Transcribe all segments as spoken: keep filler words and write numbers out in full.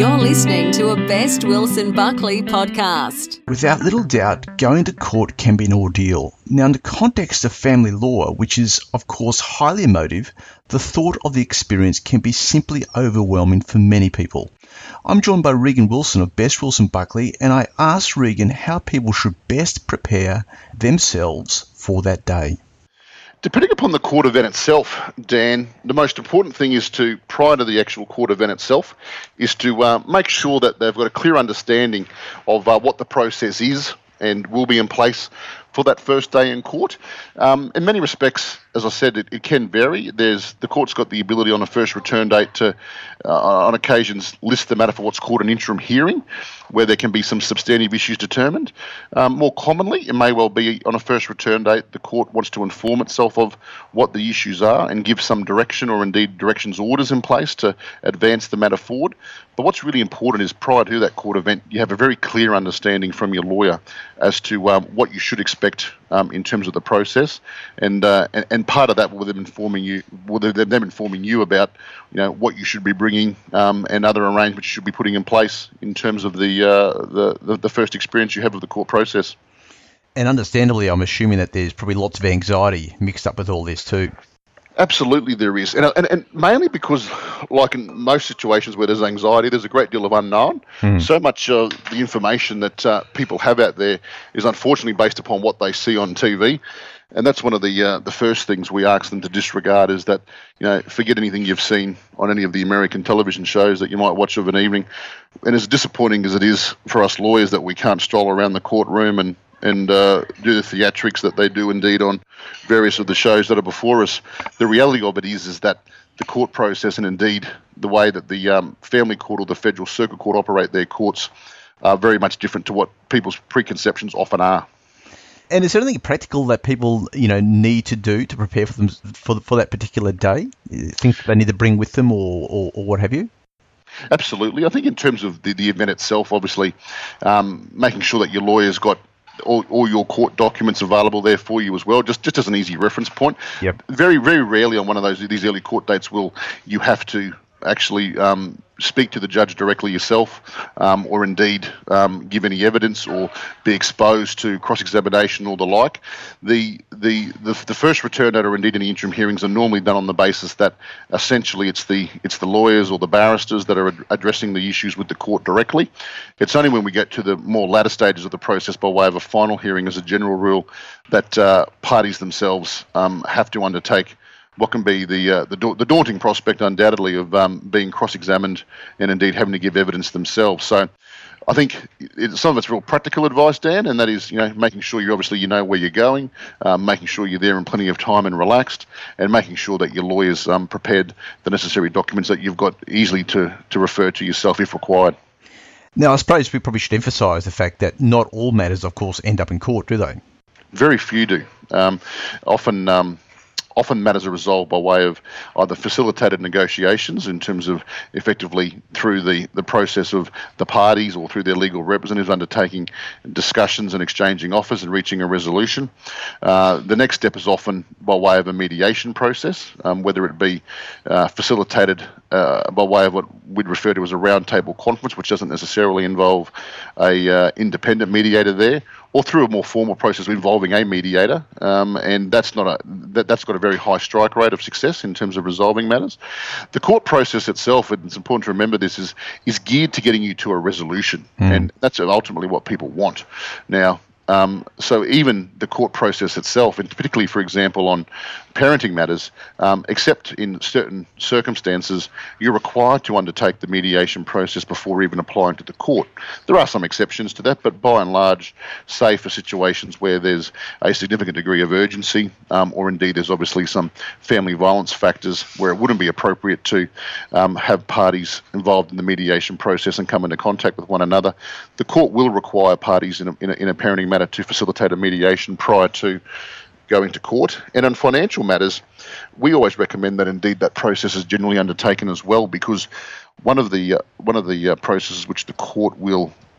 You're listening to a Best Wilson Buckley podcast. Without little doubt, going to court can be an ordeal. Now, in the context of family law, which is, of course, highly emotive, the thought of the experience can be simply overwhelming for many people. I'm joined by Regan Wilson of Best Wilson Buckley, and I asked Regan how people should best prepare themselves for that day. Depending upon the court event itself, Dan, the most important thing is to, prior to the actual court event itself, is to uh, make sure that they've got a clear understanding of uh, what the process is and will be in place for that first day in court. Um, in many respects, as I said, it, it can vary. There's the court's got the ability on a first return date to, uh, on occasions, list the matter for what's called an interim hearing, where there can be some substantive issues determined. Um, more commonly, it may well be on a first return date, the court wants to inform itself of what the issues are and give some direction or indeed directions orders in place to advance the matter forward. But what's really important is prior to that court event, you have a very clear understanding from your lawyer as to um, what you should expect um, in terms of the process, and, uh, and and part of that will them informing you, will them informing you about, you know, what you should be bringing um, and other arrangements you should be putting in place in terms of the, uh, the the the first experience you have of the court process. And understandably, I'm assuming that there's probably lots of anxiety mixed up with all this too. Absolutely there is, and, and and mainly because, like in most situations where there's anxiety, there's a great deal of unknown. Mm. So much of the information that uh, people have out there is unfortunately based upon what they see on T V, and that's one of the uh, the first things we ask them to disregard is that, you know, forget anything you've seen on any of the American television shows that you might watch of an evening. And as disappointing as it is for us lawyers that we can't stroll around the courtroom and and uh, do the theatrics that they do indeed on various of the shows that are before us, the reality of it is is that the court process and indeed the way that the um, family court or the federal circuit court operate their courts are very much different to what people's preconceptions often are. And is there anything practical that people, you know, need to do to prepare for them for for that particular day? Things they need to bring with them, or, or, or what have you? Absolutely. I think in terms of the, the event itself, obviously, um, making sure that your lawyer's got All, all your court documents available there for you as well, just just as an easy reference point. Yep. Very, very rarely on one of those these early court dates will you have to actually um, speak to the judge directly yourself, um, or indeed um, give any evidence or be exposed to cross-examination or the like. The, the the the first return date or indeed any interim hearings are normally done on the basis that essentially it's the it's the lawyers or the barristers that are ad- addressing the issues with the court directly. It's only when we get to the more latter stages of the process by way of a final hearing as a general rule that uh, parties themselves um, have to undertake what can be the uh, the, da- the daunting prospect, undoubtedly, of um, being cross-examined and indeed having to give evidence themselves. So, I think it, some of it's real practical advice, Dan, and that is, you know, making sure you obviously you know where you're going, um, making sure you're there in plenty of time and relaxed, and making sure that your lawyers um, prepared the necessary documents that you've got easily to to refer to yourself if required. Now, I suppose we probably should emphasise the fact that not all matters, of course, end up in court, do they? Very few do. Um, often. Um, Often matters are resolved by way of either facilitated negotiations in terms of effectively through the, the process of the parties or through their legal representatives undertaking discussions and exchanging offers and reaching a resolution. Uh, the next step is often by way of a mediation process, um, whether it be uh, facilitated uh, by way of what we'd refer to as a roundtable conference, which doesn't necessarily involve a uh, independent mediator there, or through a more formal process involving a mediator, um, and that's not a that, that's got a very high strike rate of success in terms of resolving matters. The court process itself, and it's important to remember this, is is geared to getting you to a resolution, mm. and that's ultimately what people want. Now, um, so even the court process itself, and particularly, for example, on parenting matters, um, except in certain circumstances, you're required to undertake the mediation process before even applying to the court. There are some exceptions to that, but by and large, say for situations where there's a significant degree of urgency, um, or indeed there's obviously some family violence factors where it wouldn't be appropriate to um, have parties involved in the mediation process and come into contact with one another, the court will require parties in a, in a, in a parenting matter to facilitate a mediation prior to going to court. And on financial matters, we always recommend that indeed that process is generally undertaken as well, because one of the uh, one of the uh, processes which the court will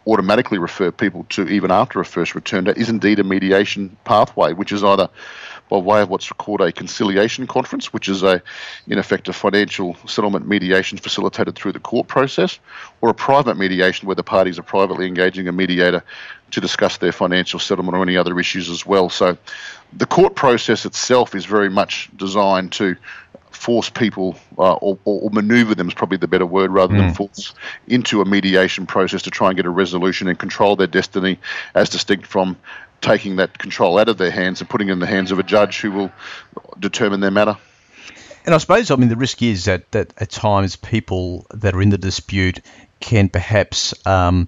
automatically refer people to, even after a first return date, is indeed a mediation pathway, which is either by way of what's called a conciliation conference, which is a, in effect, a financial settlement mediation facilitated through the court process, or a private mediation where the parties are privately engaging a mediator to discuss their financial settlement or any other issues as well. So the court process itself is very much designed to force people uh, or, or manoeuvre them is probably the better word rather than mm. force into a mediation process to try and get a resolution and control their destiny, as distinct from taking that control out of their hands and putting it in the hands of a judge who will determine their matter. And I suppose, I mean, the risk is that, that at times people that are in the dispute can perhaps um,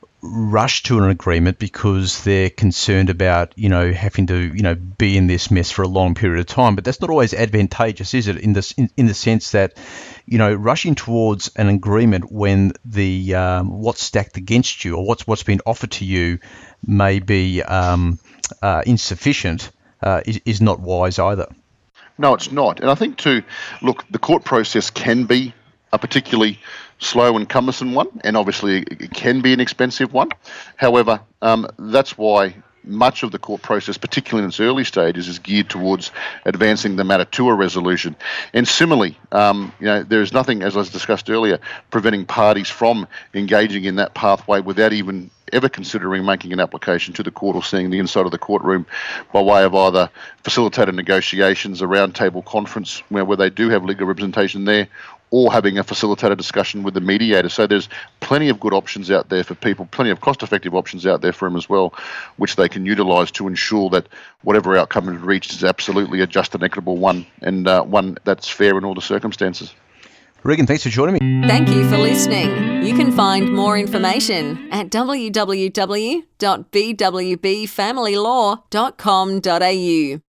rush to an agreement because they're concerned about, you know, having to, you know, be in this mess for a long period of time. But that's not always advantageous, is it? In the in, in the sense that, you know, rushing towards an agreement when the um, what's stacked against you or what's what's been offered to you may be um, uh, insufficient uh, is, is not wise either. No, it's not. And I think too, look, the court process can be a particularly slow and cumbersome one, and obviously it can be an expensive one. However, um, that's why much of the court process, particularly in its early stages, is geared towards advancing the matter to a resolution. And similarly, um, you know, there is nothing, as I discussed earlier, preventing parties from engaging in that pathway without even ever considering making an application to the court or seeing the inside of the courtroom by way of either facilitated negotiations, a roundtable conference where, where they do have legal representation there, or having a facilitated discussion with the mediator. So there's plenty of good options out there for people, plenty of cost-effective options out there for them as well, which they can utilise to ensure that whatever outcome is reached is absolutely a just and equitable one, and uh, one that's fair in all the circumstances. Regan, thanks for joining me. Thank you for listening. You can find more information at w w w dot b w b family law dot com dot a u.